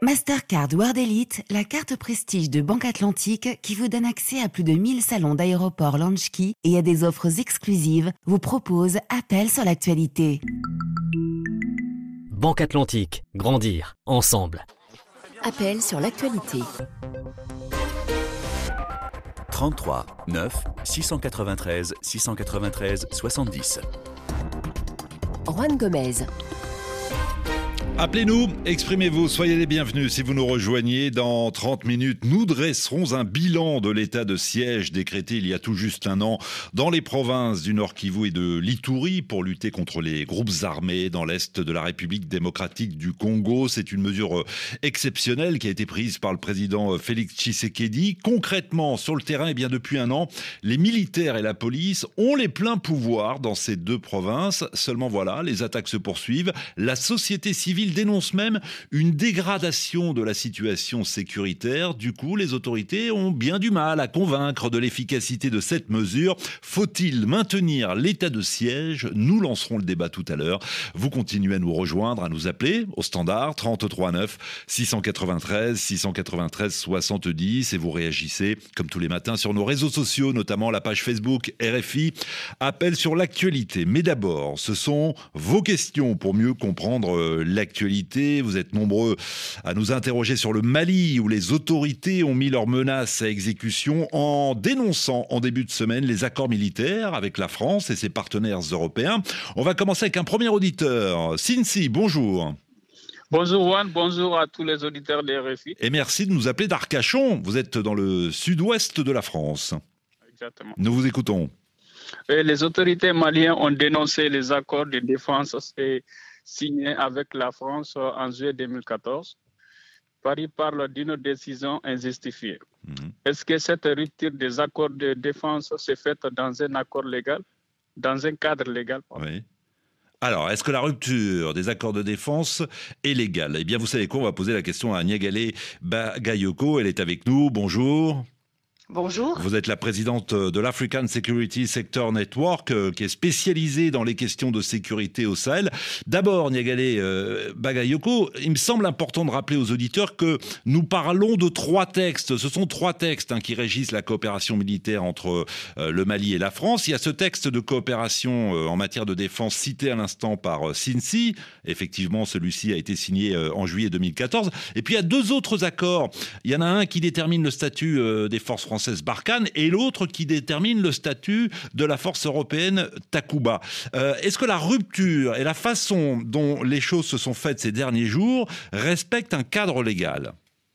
Mastercard World Elite, la carte prestige de Banque Atlantique qui vous donne accès à plus de 1000 salons d'aéroports Launchkey et à des offres exclusives, vous propose Appel sur l'actualité. Banque Atlantique, grandir ensemble. Appel sur l'actualité. 33 9 693 693 70. Juan Gomez. Appelez-nous, exprimez-vous, soyez les bienvenus. Si vous nous rejoignez dans 30 minutes, nous dresserons un bilan de l'état de siège décrété il y a tout juste un an dans les provinces du Nord Kivu et de l'Ituri pour lutter contre les groupes armés dans l'est de la République démocratique du Congo. C'est une mesure exceptionnelle qui a été prise par le président Félix Tshisekedi. Concrètement, sur le terrain, depuis un an, les militaires et la police ont les pleins pouvoirs dans ces deux provinces. Seulement voilà, les attaques se poursuivent. La société civile dénonce même une dégradation de la situation sécuritaire. Du coup, les autorités ont bien du mal à convaincre de l'efficacité de cette mesure. Faut-il maintenir l'état de siège ? Nous lancerons le débat tout à l'heure. Vous continuez à nous rejoindre, à nous appeler au standard 33 9 693 693 70 et vous réagissez comme tous les matins sur nos réseaux sociaux, notamment la page Facebook RFI Appel sur l'actualité. Mais d'abord, ce sont vos questions pour mieux comprendre l'actualité. Vous êtes nombreux à nous interroger sur le Mali où les autorités ont mis leurs menaces à exécution en dénonçant en début de semaine les accords militaires avec la France et ses partenaires européens. On va commencer avec un premier auditeur. Cincy, bonjour. Bonjour Juan, bonjour à tous les auditeurs de RFI. Et merci de nous appeler d'Arcachon. Vous êtes dans le sud-ouest de la France. Exactement. Nous vous écoutons. Les autorités maliennes ont dénoncé les accords de défense signé avec la France en juillet 2014. Paris parle d'une décision injustifiée. Est-ce que cette rupture des accords de défense s'est faite dans un accord légal, dans un cadre légal? Oui. Alors, est-ce que la rupture des accords de défense est légale ? Eh bien, vous savez quoi ? On va poser la question à Niagalé Bagayoko. Elle est avec nous. Bonjour. Bonjour. Vous êtes la présidente de l'African Security Sector Network qui est spécialisée dans les questions de sécurité au Sahel. D'abord, Niagalé Bagayoko, il me semble important de rappeler aux auditeurs que nous parlons de trois textes. Ce sont trois textes qui régissent la coopération militaire entre le Mali et la France. Il y a ce texte de coopération en matière de défense cité à l'instant par Cincy. Effectivement, celui-ci a été signé en juillet 2014. Et puis il y a deux autres accords. Il y en a un qui détermine le statut des forces françaises Barkhane et l'autre qui détermine le statut de la force européenne Takuba. Est-ce que la rupture et la façon dont les choses se sont faites ces derniers jours respectent un cadre légal ?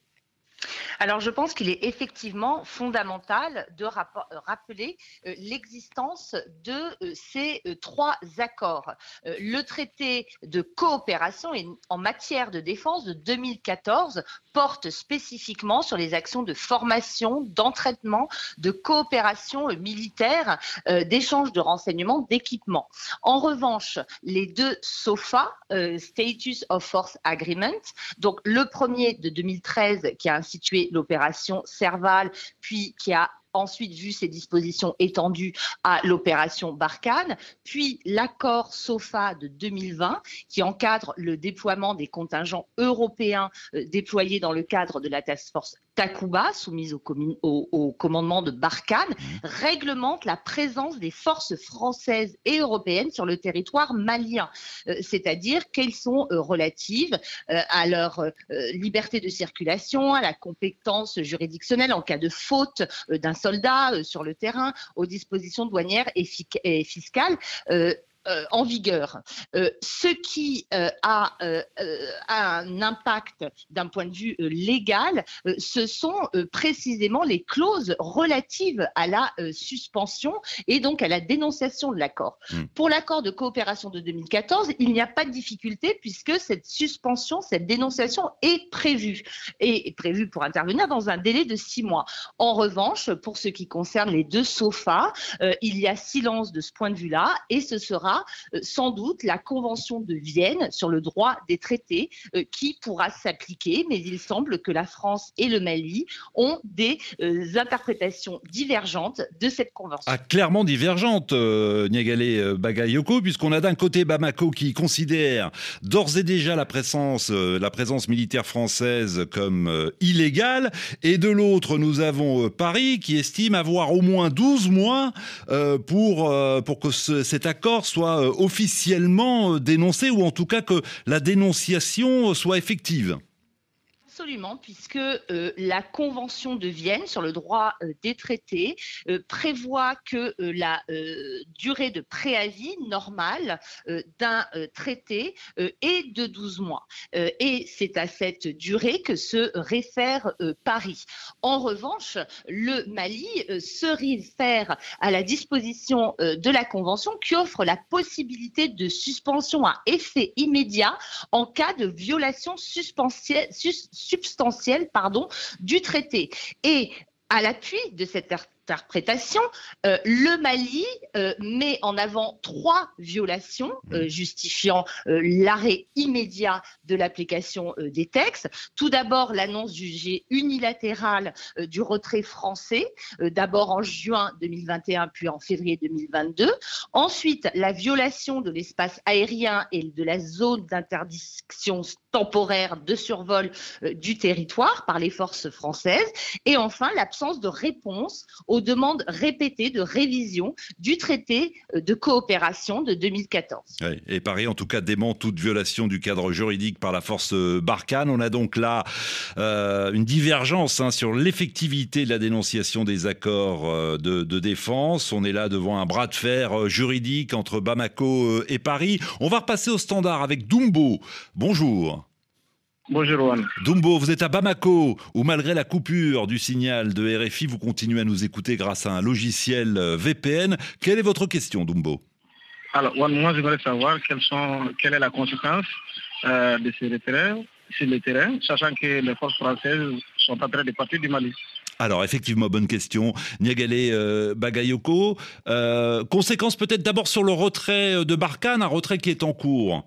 Alors, je pense qu'il est effectivement fondamental de rappeler l'existence de ces trois accords. Le traité de coopération en matière de défense de 2014 porte spécifiquement sur les actions de formation, d'entraînement, de coopération militaire, d'échange de renseignements, d'équipements. En revanche, les deux SOFA, Status of Force Agreement, donc le premier de 2013 qui a institué l'opération Serval, puis qui a ensuite vu ses dispositions étendues à l'opération Barkhane, puis l'accord SOFA de 2020 qui encadre le déploiement des contingents européens déployés dans le cadre de la task force Takuba, soumise au commandement de Barkhane, réglemente la présence des forces françaises et européennes sur le territoire malien, c'est-à-dire qu'elles sont relatives à leur liberté de circulation, à la compétence juridictionnelle en cas de faute d'un soldat sur le terrain, aux dispositions douanières et fiscales en vigueur. Ce qui a un impact d'un point de vue légal, ce sont précisément les clauses relatives à la suspension et donc à la dénonciation de l'accord. Pour l'accord de coopération de 2014, il n'y a pas de difficulté puisque cette suspension, cette dénonciation est prévue pour intervenir dans un délai de 6 mois. En revanche, pour ce qui concerne les deux SOFA, il y a silence de ce point de vue-là et ce sera sera sans doute la Convention de Vienne sur le droit des traités qui pourra s'appliquer, mais il semble que la France et le Mali ont des interprétations divergentes de cette convention. Ah, clairement divergente, Niagalé Bagayoko, puisqu'on a d'un côté Bamako qui considère d'ores et déjà la présence militaire française comme illégale, et de l'autre nous avons Paris qui estime avoir au moins 12 mois pour que cet accord soit officiellement dénoncé, ou en tout cas que la dénonciation soit effective. Absolument, puisque la Convention de Vienne sur le droit des traités prévoit que la durée de préavis normale d'un traité est de 12 mois. Et c'est à cette durée que se réfère Paris. En revanche, le Mali se réfère à la disposition de la Convention qui offre la possibilité de suspension à effet immédiat en cas de violation substantielle du traité. Et à l'appui de cette interprétation, le Mali met en avant 3 violations justifiant l'arrêt immédiat de l'application des textes. Tout d'abord, l'annonce jugée unilatérale du retrait français, d'abord en juin 2021 puis en février 2022. Ensuite, la violation de l'espace aérien et de la zone d'interdiction temporaire de survol du territoire par les forces françaises. Et enfin, l'absence de réponse aux demandes répétées de révision du traité de coopération de 2014. Oui, et Paris, en tout cas, dément toute violation du cadre juridique par la force Barkhane. On a donc là une divergence sur l'effectivité de la dénonciation des accords de défense. On est là devant un bras de fer juridique entre Bamako et Paris. On va repasser au standard avec Dumbo. Bonjour. Bonjour Juan. Dumbo, vous êtes à Bamako, où malgré la coupure du signal de RFI, vous continuez à nous écouter grâce à un logiciel VPN. Quelle est votre question, Dumbo? Alors, Juan, moi, j'aimerais savoir quelle est la conséquence de ces retraits sur le terrain, sachant que les forces françaises sont en train de partir du Mali. Alors, effectivement, bonne question. Niagalé Bagayoko. Conséquence peut-être d'abord sur le retrait de Barkhane, un retrait qui est en cours.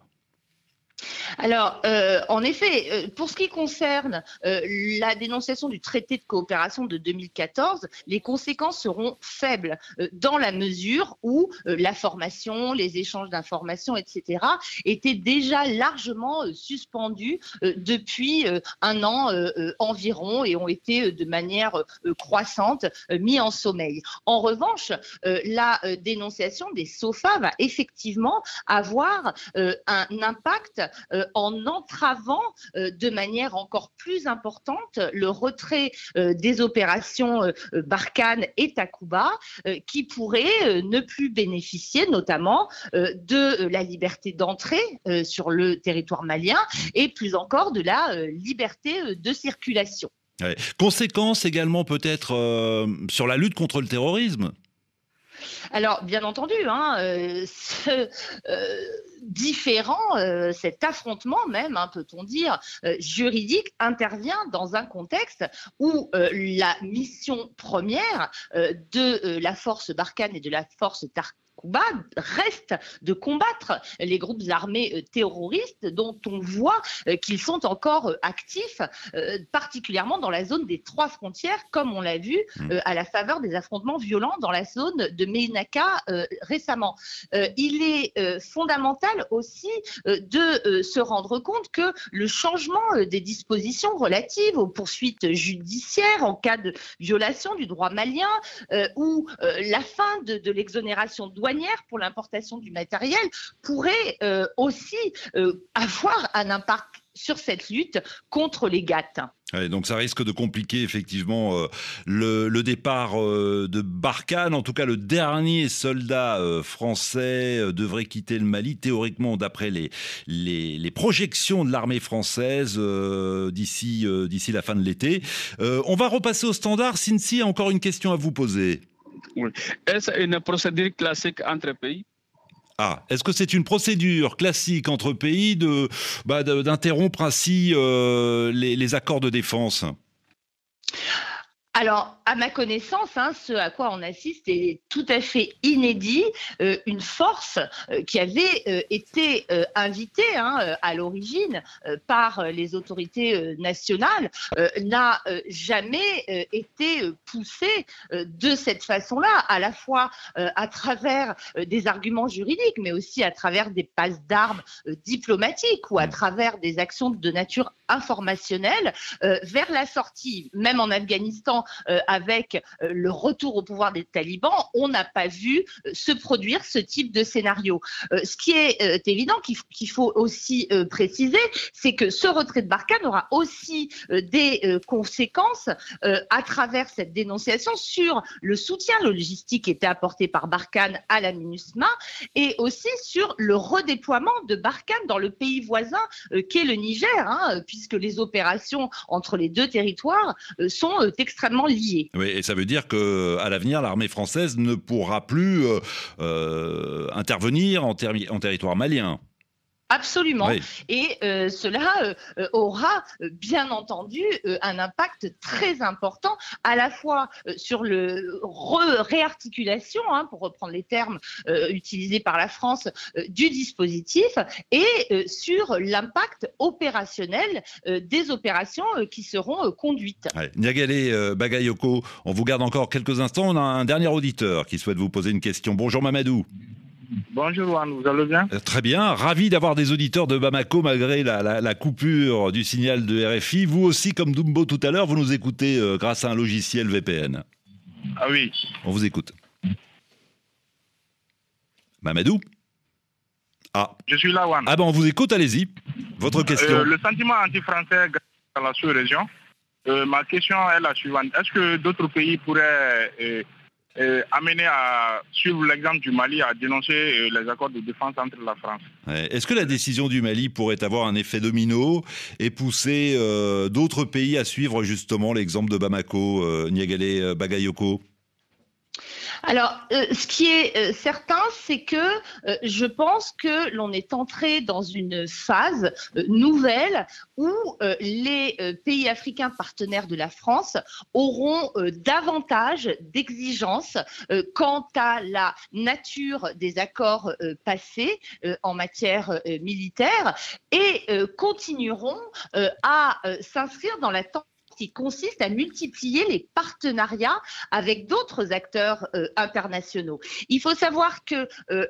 Alors, en effet, pour ce qui concerne la dénonciation du traité de coopération de 2014, les conséquences seront faibles dans la mesure où la formation, les échanges d'informations, etc., étaient déjà largement suspendus depuis un an environ et ont été de manière croissante mis en sommeil. En revanche, la dénonciation des SOFA va effectivement avoir un impact en entravant de manière encore plus importante le retrait des opérations Barkhane et Takuba qui pourraient ne plus bénéficier notamment de la liberté d'entrée sur le territoire malien et plus encore de la liberté de circulation. Ouais. Conséquences également peut-être sur la lutte contre le terrorisme. Alors, bien entendu, cet affrontement même, peut-on dire, juridique, intervient dans un contexte où la mission première de la force Barkhane et de la force Takuba reste de combattre les groupes armés terroristes dont on voit qu'ils sont encore actifs, particulièrement dans la zone des 3 frontières, comme on l'a vu à la faveur des affrontements violents dans la zone de Ménaka récemment. Il est fondamental aussi de se rendre compte que le changement des dispositions relatives aux poursuites judiciaires en cas de violation du droit malien ou la fin de l'exonération douanière pour l'importation du matériel pourrait aussi avoir un impact sur cette lutte contre les GATT. Ouais, donc ça risque de compliquer effectivement le départ de Barkhane. En tout cas, le dernier soldat français devrait quitter le Mali, théoriquement d'après les projections de l'armée française d'ici la fin de l'été. On va repasser au standard. Cincy a encore une question à vous poser. Oui. Est-ce une procédure classique entre pays? Est-ce que c'est une procédure classique entre pays d'interrompre ainsi les accords de défense? Alors, à ma connaissance, ce à quoi on assiste est tout à fait inédit. Une force qui avait été invitée à l'origine par les autorités nationales n'a jamais été poussée de cette façon-là, à la fois à travers des arguments juridiques, mais aussi à travers des passes d'armes diplomatiques ou à travers des actions de nature informationnelle vers la sortie, même en Afghanistan, avec le retour au pouvoir des talibans, on n'a pas vu se produire ce type de scénario. Ce qui est évident qu'il faut aussi préciser, c'est que ce retrait de Barkhane aura aussi des conséquences à travers cette dénonciation sur le soutien logistique qui était apporté par Barkhane à la MINUSMA et aussi sur le redéploiement de Barkhane dans le pays voisin qu'est le Niger, puisque les opérations entre les deux territoires sont extrêmement liées. Oui, et ça veut dire qu'à l'avenir, l'armée française ne pourra plus intervenir en territoire malien. Absolument. Oui. Et cela aura bien entendu un impact très important à la fois sur le réarticulation, pour reprendre les termes utilisés par la France, du dispositif et sur l'impact opérationnel des opérations qui seront conduites. Ouais. Niagalé Bagayoko, on vous garde encore quelques instants. On a un dernier auditeur qui souhaite vous poser une question. Bonjour Mamadou. Bonjour Juan, vous allez bien? Très bien, ravi d'avoir des auditeurs de Bamako malgré la coupure du signal de RFI. Vous aussi, comme Dumbo tout à l'heure, vous nous écoutez grâce à un logiciel VPN. Ah oui. On vous écoute. Mamadou? Ah. Je suis là, Juan. Ah ben on vous écoute, allez-y. Votre question. Le sentiment anti-français dans la sous-région, ma question est la suivante. Est-ce que d'autres pays pourraient amener à suivre l'exemple du Mali à dénoncer les accords de défense entre la France? Est-ce que la décision du Mali pourrait avoir un effet domino et pousser d'autres pays à suivre justement l'exemple de Bamako, Niagalé Bagayoko? Alors, ce qui est certain, c'est que je pense que l'on est entré dans une phase nouvelle où les pays africains partenaires de la France auront davantage d'exigences quant à la nature des accords passés en matière militaire et continueront à s'inscrire dans la tendance qui consiste à multiplier les partenariats avec d'autres acteurs internationaux. Il faut savoir que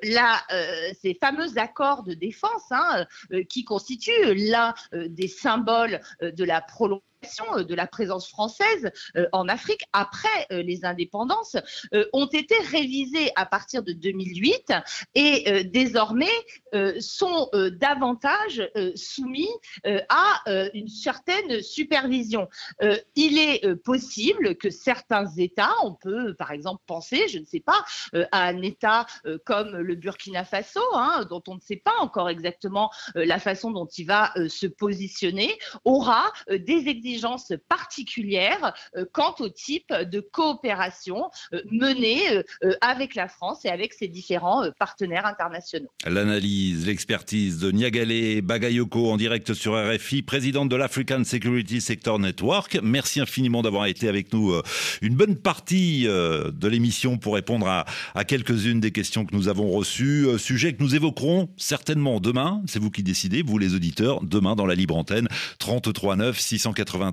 ces fameux accords de défense qui constituent l'un des symboles de la prolongation de la présence française en Afrique après les indépendances ont été révisés à partir de 2008 et désormais sont davantage soumis à une certaine supervision. Il est possible que certains États, on peut par exemple penser, je ne sais pas, à un État comme le Burkina Faso, dont on ne sait pas encore exactement la façon dont il va se positionner, aura des exigences particulières quant au type de coopération menée avec la France et avec ses différents partenaires internationaux. L'analyse, l'expertise de Niagalé Bagayoko en direct sur RFI, présidente de l'African Security Sector Network. Merci infiniment d'avoir été avec nous une bonne partie de l'émission pour répondre à quelques-unes des questions que nous avons reçues. Sujet que nous évoquerons certainement demain. C'est vous qui décidez, vous les auditeurs, demain dans la libre antenne. 33 9 693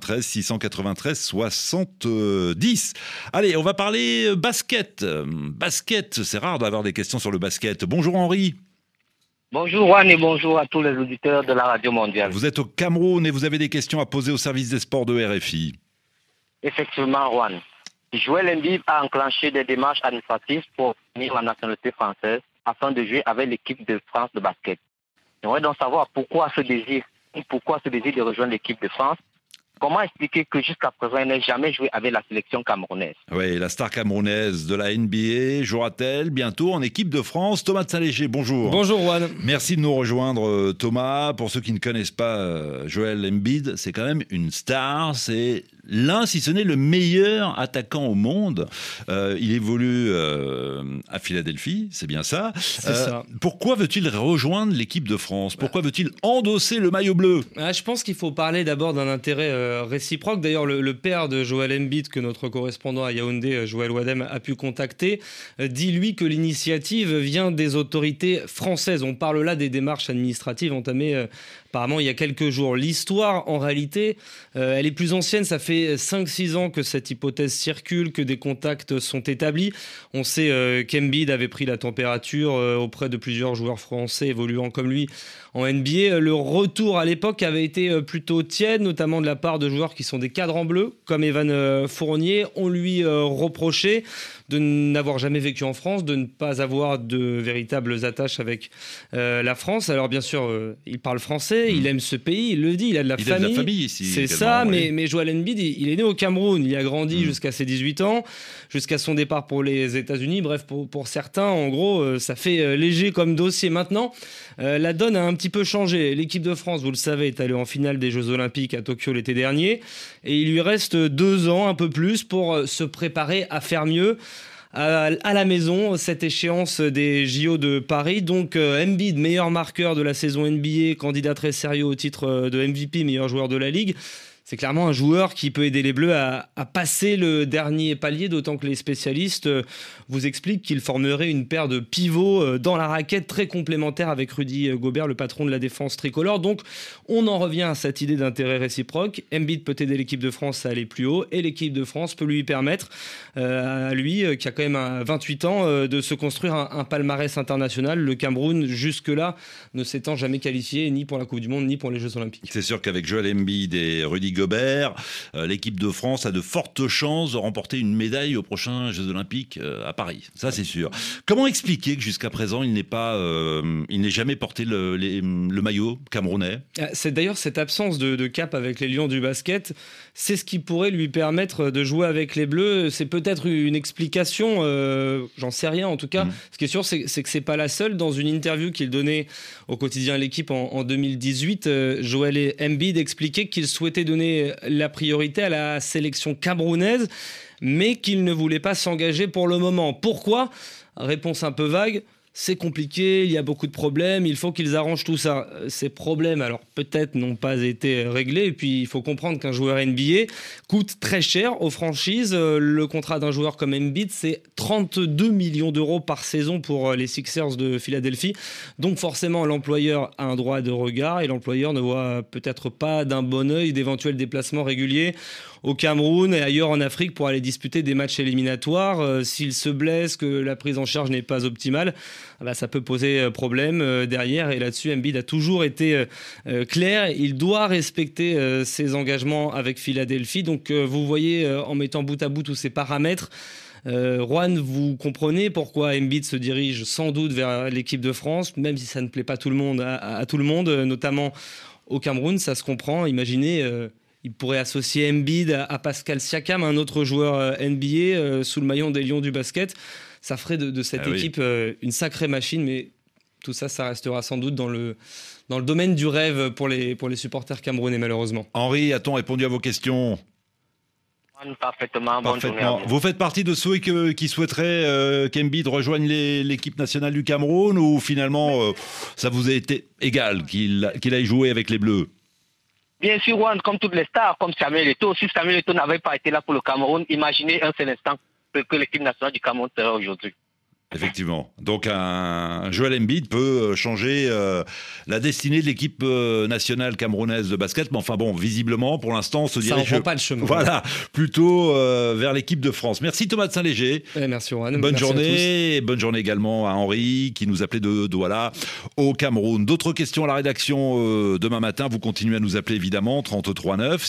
70. Allez, on va parler basket. Basket, c'est rare d'avoir des questions sur le basket. Bonjour Henri. Bonjour Juan et bonjour à tous les auditeurs de la Radio Mondiale. Vous êtes au Cameroun et vous avez des questions à poser au service des sports de RFI. Effectivement, Juan. Joël Embiid a enclenché des démarches administratives pour obtenir la nationalité française afin de jouer avec l'équipe de France de basket. J'aimerais donc savoir pourquoi ce désir de rejoindre l'équipe de France. Comment expliquer que jusqu'à présent, il n'a jamais joué avec la sélection camerounaise? Oui, la star camerounaise de la NBA jouera-t-elle bientôt en équipe de France? Thomas de Saint-Léger, bonjour. Bonjour Juan. Merci de nous rejoindre Thomas. Pour ceux qui ne connaissent pas Joël Embiid, c'est quand même une star. C'est l'un, si ce n'est le meilleur attaquant au monde. Il évolue à Philadelphie, c'est bien ça. C'est ça. Pourquoi veut-il rejoindre l'équipe de France ? Pourquoi veut-il endosser le maillot bleu ? Je pense qu'il faut parler d'abord d'un intérêt réciproque. D'ailleurs, le père de Joel Embiid, que notre correspondant à Yaoundé, Joël Wadem, a pu contacter, dit lui que l'initiative vient des autorités françaises. On parle là des démarches administratives entamées apparemment il y a quelques jours. L'histoire, en réalité, elle est plus ancienne. Ça fait 5-6 ans que cette hypothèse circule, que des contacts sont établis. On sait qu'Embiid avait pris la température auprès de plusieurs joueurs français évoluant comme lui en NBA. Le retour à l'époque avait été plutôt tiède, notamment de la part de joueurs qui sont des cadres en bleu, comme Evan Fournier. On lui reprochait de n'avoir jamais vécu en France, de ne pas avoir de véritables attaches avec la France. Alors bien sûr, il parle français, il aime ce pays, il le dit, il a de la famille. Il a de la famille ici. C'est également, ça, oui. mais Joel Embiid, il est né au Cameroun, il y a grandi jusqu'à ses 18 ans, jusqu'à son départ pour les États-Unis. Bref, pour certains, en gros, ça fait léger comme dossier. Maintenant, la donne a un petit peu changé. L'équipe de France, vous le savez, est allée en finale des Jeux Olympiques à Tokyo l'été dernier, et il lui reste 2 ans, un peu plus, pour se préparer à faire mieux à la maison, cette échéance des JO de Paris. Donc Embiid, meilleur marqueur de la saison NBA, candidat très sérieux au titre de MVP, meilleur joueur de la Ligue. C'est clairement un joueur qui peut aider les Bleus à passer le dernier palier, d'autant que les spécialistes vous expliquent qu'il formerait une paire de pivots dans la raquette très complémentaire avec Rudy Gobert, le patron de la défense tricolore. Donc on en revient à cette idée d'intérêt réciproque. Embiid peut aider l'équipe de France à aller plus haut, et l'équipe de France peut lui permettre, à lui qui a quand même 28 ans, de se construire un palmarès international. Le Cameroun, jusque-là, ne s'étant jamais qualifié ni pour la Coupe du Monde ni pour les Jeux Olympiques. C'est sûr qu'avec Joel Embiid et Rudy Gobert, l'équipe de France a de fortes chances de remporter une médaille aux prochains Jeux Olympiques à Paris. Ça, c'est sûr. Comment expliquer que jusqu'à présent, il n'ait jamais porté le maillot camerounais ? C'est d'ailleurs cette absence de cap avec les Lions du basket. C'est ce qui pourrait lui permettre de jouer avec les Bleus. C'est peut-être une explication, j'en sais rien en tout cas. Ce qui est sûr, c'est que c'est pas la seule. Dans une interview qu'il donnait au quotidien L'Équipe en 2018, Joel Embiid expliquait qu'il souhaitait donner la priorité à la sélection camerounaise, mais qu'il ne voulait pas s'engager pour le moment. Pourquoi ? Réponse un peu vague. C'est compliqué, il y a beaucoup de problèmes, il faut qu'ils arrangent tout ça. Ces problèmes, alors peut-être n'ont pas été réglés, et puis il faut comprendre qu'un joueur NBA coûte très cher aux franchises. Le contrat d'un joueur comme Embiid, c'est 32 millions d'euros par saison pour les Sixers de Philadelphie. Donc forcément, l'employeur a un droit de regard, et l'employeur ne voit peut-être pas d'un bon œil d'éventuels déplacements réguliers au Cameroun et ailleurs en Afrique pour aller disputer des matchs éliminatoires. S'il se blesse, que la prise en charge n'est pas optimale, ça peut poser problème derrière. Et là-dessus, Embiid a toujours été clair. Il doit respecter ses engagements avec Philadelphie. Donc vous voyez, en mettant bout à bout tous ces paramètres, Juan, vous comprenez pourquoi Embiid se dirige sans doute vers l'équipe de France, même si ça ne plaît pas tout le monde, à tout le monde, notamment au Cameroun. Ça se comprend. Imaginez... il pourrait associer Embiid à Pascal Siakam, un autre joueur NBA, sous le maillot des Lions du basket. Ça ferait de cette équipe une sacrée machine, mais tout ça, ça restera sans doute dans le domaine du rêve pour les supporters camerounais, malheureusement. Henri, a-t-on répondu à vos questions ? Parfaitement. Bonne journée à vous. Vous faites partie de ceux qui souhaiteraient qu'Embiid rejoigne l'équipe nationale du Cameroun, ou finalement ça vous a été égal qu'il aille jouer avec les Bleus ? Bien sûr, Juan, comme toutes les stars, comme Samuel Eto'o. Si Samuel Eto'o n'avait pas été là pour le Cameroun, imaginez un seul instant que l'équipe nationale du Cameroun serait aujourd'hui. Effectivement. Donc un Joel Embiid peut changer la destinée de l'équipe nationale camerounaise de basket. Mais enfin bon, visiblement, pour l'instant, on se dirige... Ça n'en prend pas le chemin. Voilà, plutôt vers l'équipe de France. Merci Thomas de Saint-Léger. Merci Juan. Bonne journée. Et bonne journée également à Henri qui nous appelait de Douala au Cameroun. D'autres questions à la rédaction demain matin. Vous continuez à nous appeler évidemment 33 9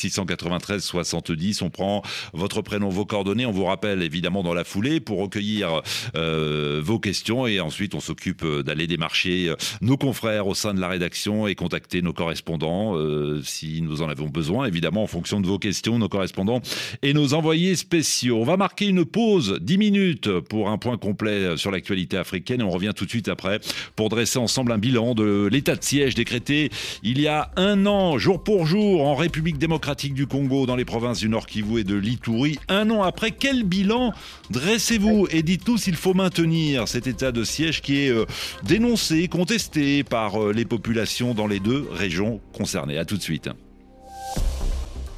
693 70. On prend votre prénom, vos coordonnées. On vous rappelle évidemment dans la foulée pour recueillir faire vos questions et ensuite on s'occupe d'aller démarcher nos confrères au sein de la rédaction et contacter nos correspondants si nous en avons besoin, évidemment en fonction de vos questions, nos correspondants et nos envoyés spéciaux. On va marquer une pause 10 minutes pour un point complet sur l'actualité africaine et on revient tout de suite après pour dresser ensemble un bilan de l'état de siège décrété il y a un an, jour pour jour, en République démocratique du Congo, dans les provinces du Nord Kivu et de l'Ituri. Un an après, quel bilan dressez-vous et dites-nous s'il faut maintenir cet état de siège qui est dénoncé, contesté par les populations dans les deux régions concernées. À tout de suite.